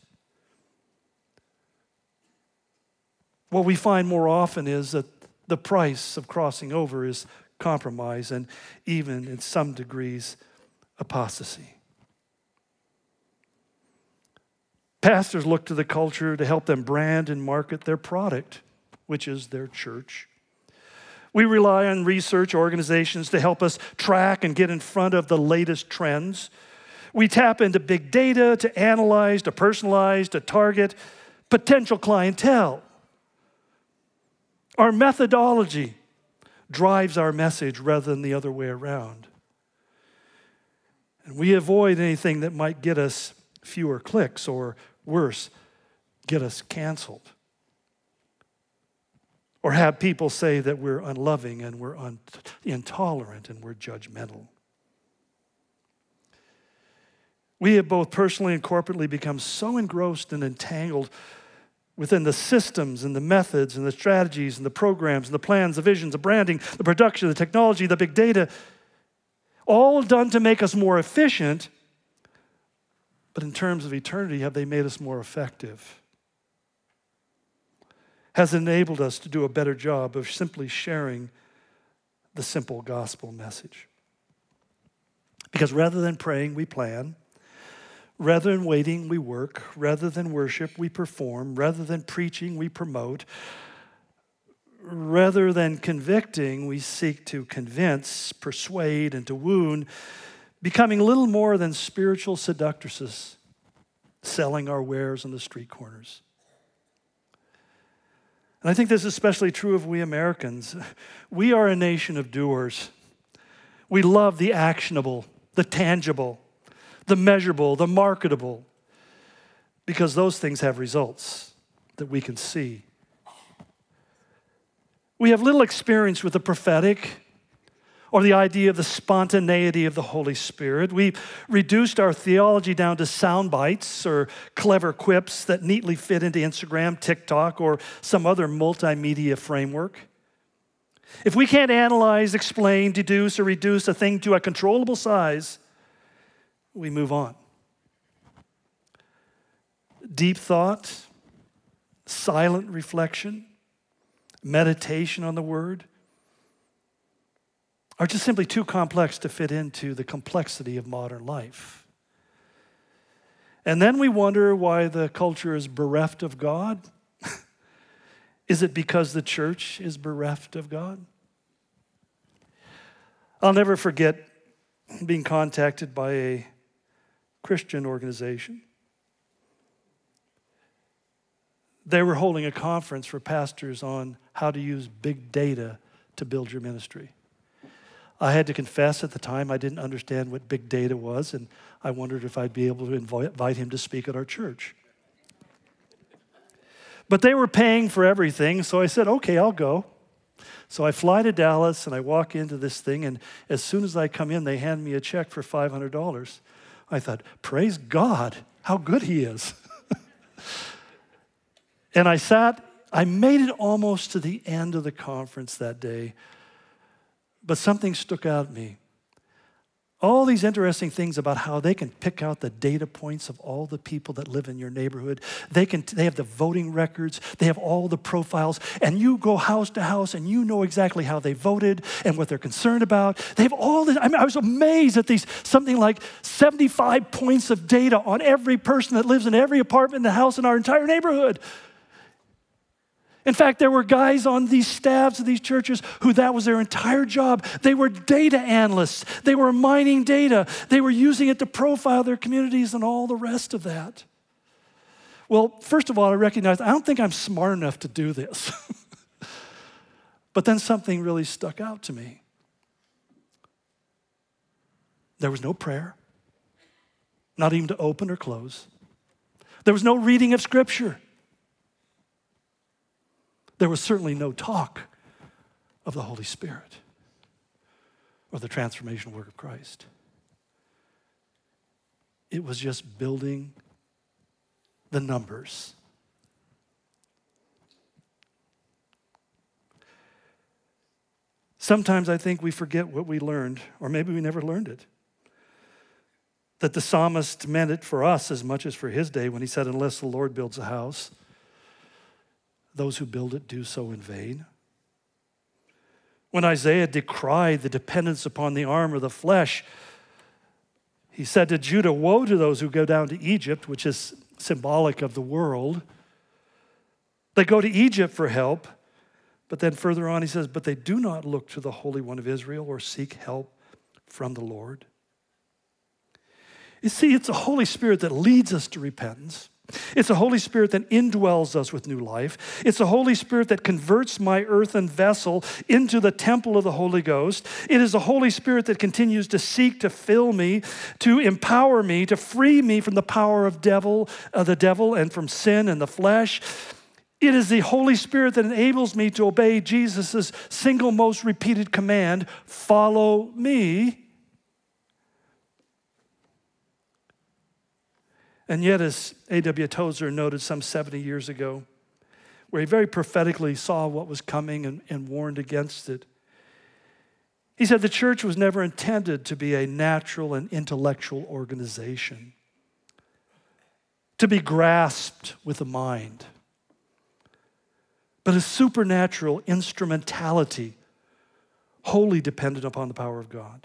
What we find more often is that the price of crossing over is compromise and even in some degrees apostasy. Pastors look to the culture to help them brand and market their product, which is their church. We rely on research organizations to help us track and get in front of the latest trends. We tap into big data to analyze, to personalize, to target potential clientele. Our methodology drives our message rather than the other way around. And we avoid anything that might get us fewer clicks or, worse, get us canceled. Or have people say that we're unloving and we're un- intolerant and we're judgmental. We have both personally and corporately become so engrossed and entangled within the systems and the methods and the strategies and the programs and the plans, the visions, the branding, the production, the technology, the big data, all done to make us more efficient. But in terms of eternity, have they made us more effective? Has enabled us to do a better job of simply sharing the simple gospel message? Because rather than praying, we plan. Rather than waiting, we work. Rather than worship, we perform. Rather than preaching, we promote. Rather than convicting, we seek to convince, persuade, and to wound, becoming little more than spiritual seductresses, selling our wares on the street corners. And I think this is especially true of we Americans. We are a nation of doers. We love the actionable, the tangible, the measurable, the marketable, because those things have results that we can see. We have little experience with the prophetic or the idea of the spontaneity of the Holy Spirit. We've reduced our theology down to sound bites or clever quips that neatly fit into Instagram, TikTok, or some other multimedia framework. If we can't analyze, explain, deduce, or reduce a thing to a controllable size, we move on. Deep thought, silent reflection, meditation on the Word are just simply too complex to fit into the complexity of modern life. And then we wonder why the culture is bereft of God. Is it because the church is bereft of God? I'll never forget being contacted by a Christian organization. They were holding a conference for pastors on how to use big data to build your ministry. I had to confess at the time I didn't understand what big data was, and I wondered if I'd be able to invite him to speak at our church. But they were paying for everything, so I said, okay, I'll go. So I fly to Dallas, and I walk into this thing, and as soon as I come in, they hand me a check for five hundred dollars. I thought, praise God, how good he is. And I sat I made it almost to the end of the conference that day, but something stuck out at me. All these interesting things about how they can pick out the data points of all the people that live in your neighborhood. They can, they have the voting records. They have all the profiles. And you go house to house and you know exactly how they voted and what they're concerned about. They have all this. I mean, I was amazed at these, something like seventy-five points of data on every person that lives in every apartment in the house in our entire neighborhood. In fact, there were guys on these staffs of these churches who that was their entire job. They were data analysts. They were mining data. They were using it to profile their communities and all the rest of that. Well, first of all, I recognized I don't think I'm smart enough to do this. But then something really stuck out to me. There was no prayer, not even to open or close. There was no reading of Scripture. There was certainly no talk of the Holy Spirit or the transformational work of Christ. It was just building the numbers. Sometimes I think we forget what we learned, or maybe we never learned it. That the psalmist meant it for us as much as for his day when he said, unless the Lord builds a house, those who build it do so in vain. When Isaiah decried the dependence upon the arm or the flesh, he said to Judah, woe to those who go down to Egypt, which is symbolic of the world. They go to Egypt for help, but then further on he says, but they do not look to the Holy One of Israel or seek help from the Lord. You see, it's the Holy Spirit that leads us to repentance. It's the Holy Spirit that indwells us with new life. It's the Holy Spirit that converts my earthen vessel into the temple of the Holy Ghost. It is the Holy Spirit that continues to seek to fill me, to empower me, to free me from the power of devil, uh, the devil and from sin and the flesh. It is the Holy Spirit that enables me to obey Jesus' single most repeated command, follow me. And yet, as A W Tozer noted some seventy years ago, where he very prophetically saw what was coming and, and warned against it, he said the church was never intended to be a natural and intellectual organization, to be grasped with the mind, but a supernatural instrumentality wholly dependent upon the power of God.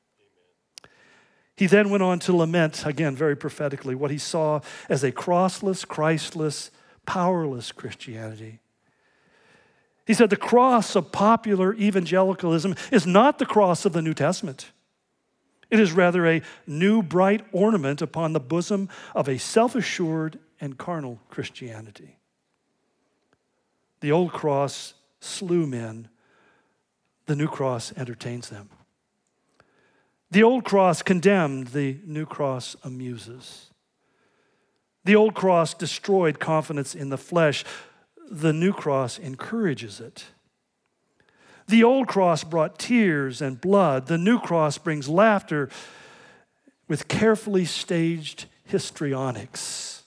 He then went on to lament, again, very prophetically, what he saw as a crossless, Christless, powerless Christianity. He said the cross of popular evangelicalism is not the cross of the New Testament. It is rather a new bright ornament upon the bosom of a self-assured and carnal Christianity. The old cross slew men. The new cross entertains them. The old cross condemned, the new cross amuses. The old cross destroyed confidence in the flesh. The new cross encourages it. The old cross brought tears and blood. The new cross brings laughter with carefully staged histrionics.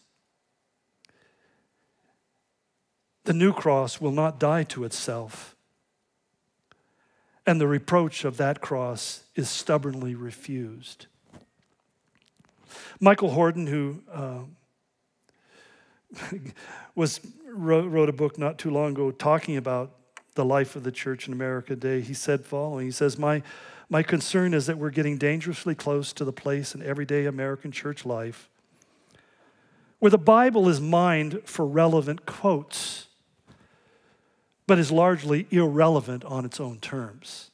The new cross will not die to itself. And the reproach of that cross is stubbornly refused. Michael Horton, who uh, was wrote, wrote a book not too long ago talking about the life of the church in America today, he said following, he says, my, my concern is that we're getting dangerously close to the place in everyday American church life where the Bible is mined for relevant quotes, but is largely irrelevant on its own terms.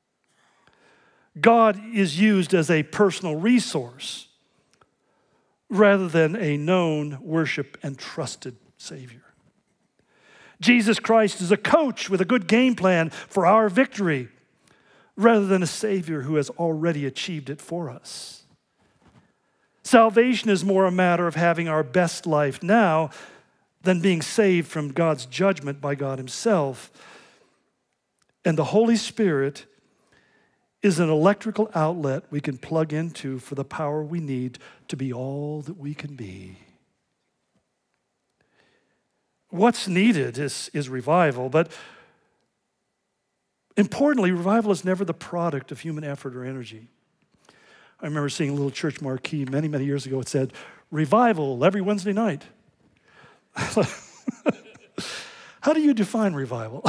God is used as a personal resource rather than a known, worship, and trusted Savior. Jesus Christ is a coach with a good game plan for our victory rather than a Savior who has already achieved it for us. Salvation is more a matter of having our best life now than being saved from God's judgment by God himself. And the Holy Spirit is an electrical outlet we can plug into for the power we need to be all that we can be. what's needed is, is revival, but importantly, revival is never the product of human effort or energy. I remember seeing a little church marquee many, many years ago. It said, revival every Wednesday night. How do you define revival?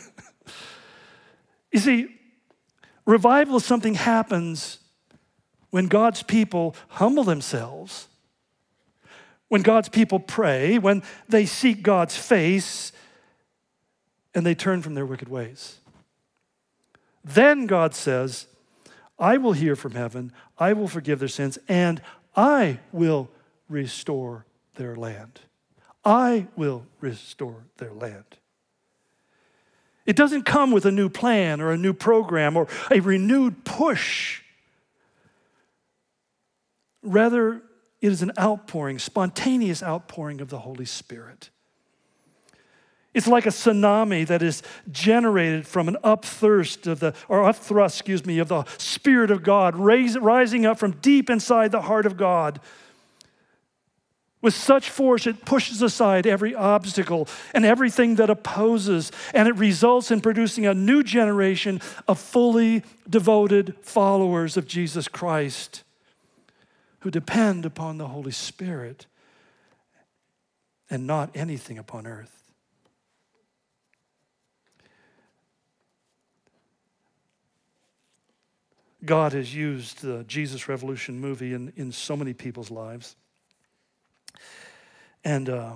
You see, revival is something happens when God's people humble themselves, when God's people pray, when they seek God's face, and they turn from their wicked ways. Then God says, I will hear from heaven, I will forgive their sins, and I will restore their land. I will restore their land. It doesn't come with a new plan or a new program or a renewed push. Rather, it is an outpouring, spontaneous outpouring of the Holy Spirit. It's like a tsunami that is generated from an upthirst of the, or upthrust, excuse me, of the Spirit of God, raise, rising up from deep inside the heart of God. With such force, it pushes aside every obstacle and everything that opposes, and it results in producing a new generation of fully devoted followers of Jesus Christ who depend upon the Holy Spirit and not anything upon earth. God has used the Jesus Revolution movie in, in so many people's lives. And, uh,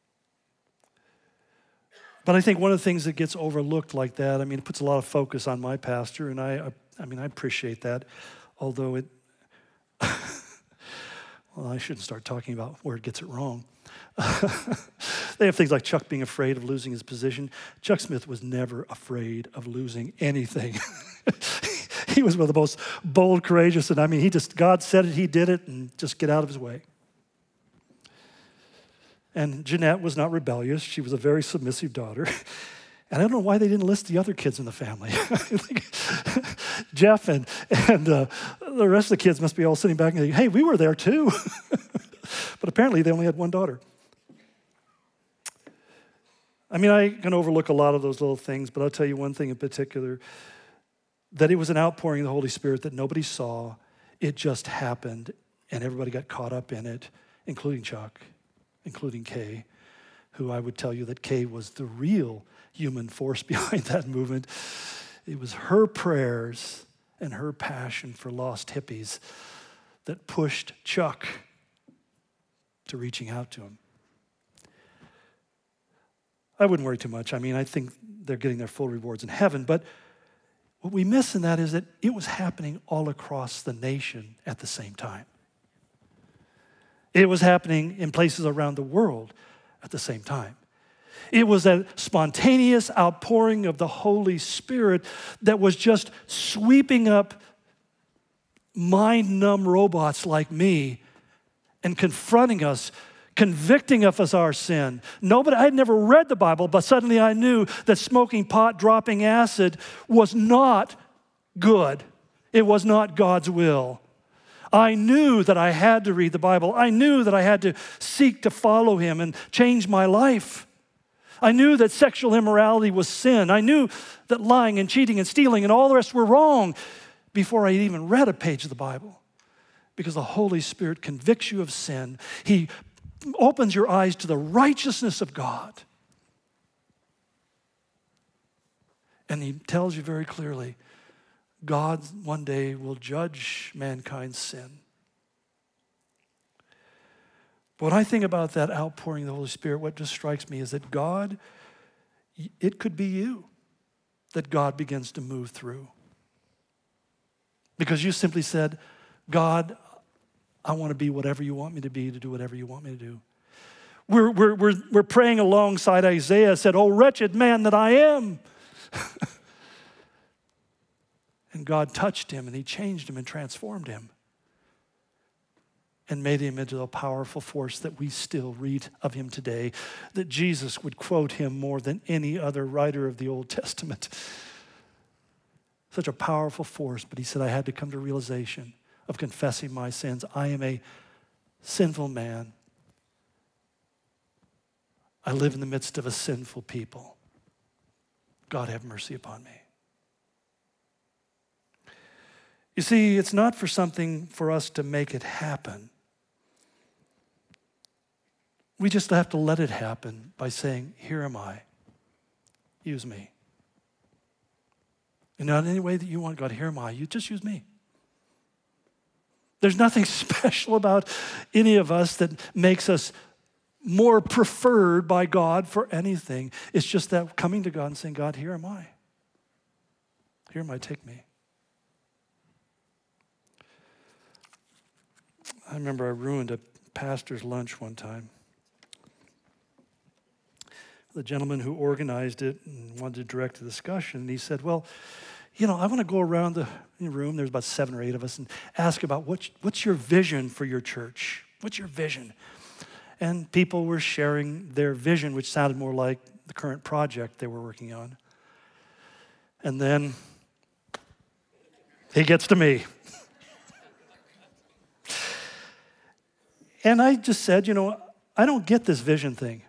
but I think one of the things that gets overlooked like that, I mean, it puts a lot of focus on my pastor, and I, I mean, I appreciate that, although it, well, I shouldn't start talking about where it gets it wrong. They have things like Chuck being afraid of losing his position. Chuck Smith was never afraid of losing anything. He was one of the most bold, courageous, and I mean, he just, God said it, he did it, and just get out of his way. And Jeanette was not rebellious. She was a very submissive daughter. And I don't know why they didn't list the other kids in the family. Jeff and, and uh, the rest of the kids must be all sitting back and thinking, hey, we were there too. But apparently they only had one daughter. I mean, I can overlook a lot of those little things, but I'll tell you one thing in particular, that it was an outpouring of the Holy Spirit that nobody saw. It just happened, and everybody got caught up in it, including Chuck, including Kay, who I would tell you that Kay was the real human force behind that movement. It was her prayers and her passion for lost hippies that pushed Chuck to reaching out to him. I wouldn't worry too much. I mean, I think they're getting their full rewards in heaven, but what we miss in that is that it was happening all across the nation at the same time. It was happening in places around the world at the same time. It was a spontaneous outpouring of the Holy Spirit that was just sweeping up mind-numb robots like me and confronting us, convicting us of our sin. Nobody, I had never read the Bible, but suddenly I knew that smoking pot, dropping acid was not good. It was not God's will. I knew that I had to read the Bible. I knew that I had to seek to follow him and change my life. I knew that sexual immorality was sin. I knew that lying and cheating and stealing and all the rest were wrong before I even read a page of the Bible. Because the Holy Spirit convicts you of sin. He opens your eyes to the righteousness of God. And he tells you very clearly, God one day will judge mankind's sin. But when I think about that outpouring of the Holy Spirit, what just strikes me is that God, it could be you that God begins to move through. Because you simply said, God, I want to be whatever you want me to be, to do whatever you want me to do. We're, we're, we're, we're praying alongside Isaiah, said, oh, wretched man that I am. And God touched him, and he changed him and transformed him and made him into a powerful force that we still read of him today, that Jesus would quote him more than any other writer of the Old Testament. Such a powerful force, but he said, I had to come to realization of confessing my sins. I am a sinful man. I live in the midst of a sinful people. God, have mercy upon me. You see, it's not for something for us to make it happen. We just have to let it happen by saying, here am I. Use me. And not in any way that you want, God, here am I. You just use me. There's nothing special about any of us that makes us more preferred by God for anything. It's just that coming to God and saying, God, here am I. Here am I, take me. I remember I ruined a pastor's lunch one time. The gentleman who organized it and wanted to direct the discussion, and he said, well, you know, I want to go around the room, there's about seven or eight of us, and ask about what's, what's your vision for your church? What's your vision? And people were sharing their vision, which sounded more like the current project they were working on. And then he gets to me. And I just said, you know, I don't get this vision thing.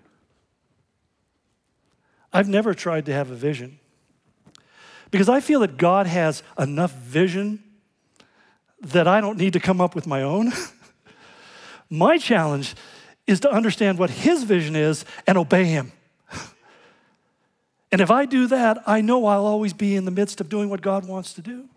I've never tried to have a vision. Because I feel that God has enough vision that I don't need to come up with my own. My challenge is to understand what his vision is and obey him. And if I do that, I know I'll always be in the midst of doing what God wants to do.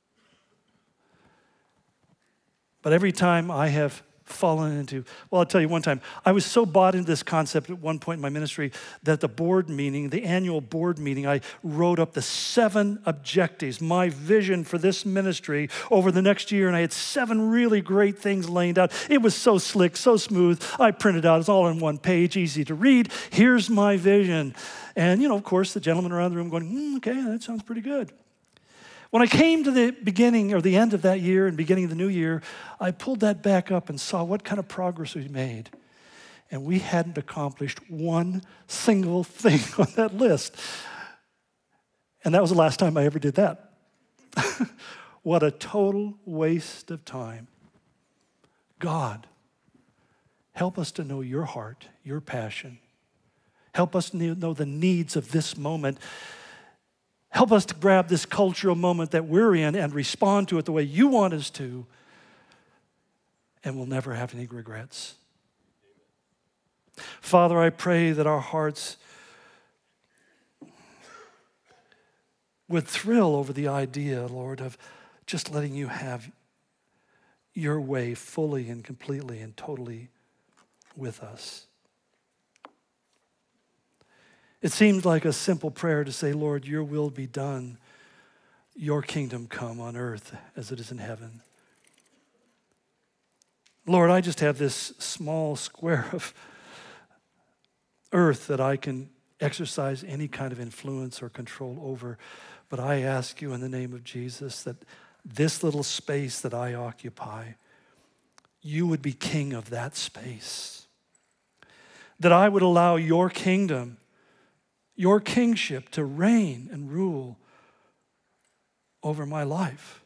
But every time I have fallen into, well, I'll tell you one time, I was so bought into this concept at one point in my ministry that the board meeting, the annual board meeting, I wrote up the seven objectives, my vision for this ministry over the next year, and I had seven really great things laid out. It was so slick, so smooth. I printed out, it's all on one page, easy to read. Here's my vision. And, you know, of course, the gentleman around the room going, mm, okay, that sounds pretty good. When I came to the beginning or the end of that year and beginning of the new year, I pulled that back up and saw what kind of progress we made. And we hadn't accomplished one single thing on that list. And that was the last time I ever did that. What a total waste of time. God, help us to know your heart, your passion. Help us know the needs of this moment. Help us to grab this cultural moment that we're in and respond to it the way you want us to, and we'll never have any regrets. Father, I pray that our hearts would thrill over the idea, Lord, of just letting you have your way fully and completely and totally with us. It seems like a simple prayer to say, Lord, your will be done, your kingdom come on earth as it is in heaven. Lord, I just have this small square of earth that I can exercise any kind of influence or control over, but I ask you in the name of Jesus that this little space that I occupy, you would be king of that space. That I would allow your kingdom, your kingship to reign and rule over my life.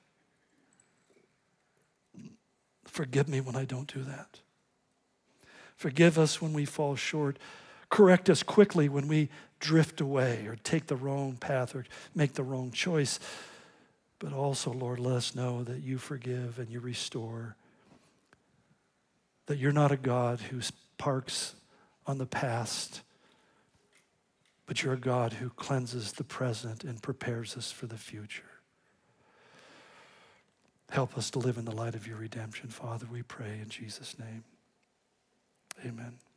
Forgive me when I don't do that. Forgive us when we fall short. Correct us quickly when we drift away or take the wrong path or make the wrong choice. But also, Lord, let us know that you forgive and you restore. That you're not a God who parks on the past, but you're a God who cleanses the present and prepares us for the future. Help us to live in the light of your redemption, Father, we pray in Jesus' name. Amen.